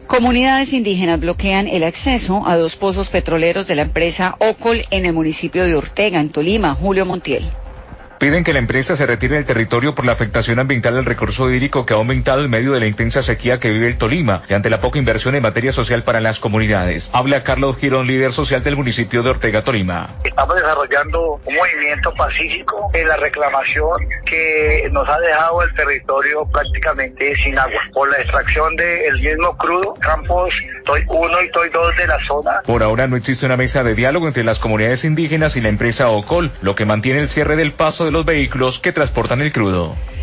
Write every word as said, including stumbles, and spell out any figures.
Comunidades indígenas bloquean el acceso a dos pozos petroleros de la empresa Ocol en el municipio de Ortega, en Tolima. Julio Montiel. Piden que la empresa se retire del territorio por la afectación ambiental del recurso hídrico que ha aumentado en medio de la intensa sequía que vive el Tolima y ante la poca inversión en materia social para las comunidades. Habla Carlos Girón, líder social del municipio de Ortega, Tolima. Estamos desarrollando un movimiento pacífico en la reclamación que nos ha dejado el territorio prácticamente sin agua. Por la extracción del mismo crudo, campos Toy uno y Toy dos de la zona. Por ahora no existe una mesa de diálogo entre las comunidades indígenas y la empresa Ocol, lo que mantiene el cierre del paso de los vehículos que transportan el crudo.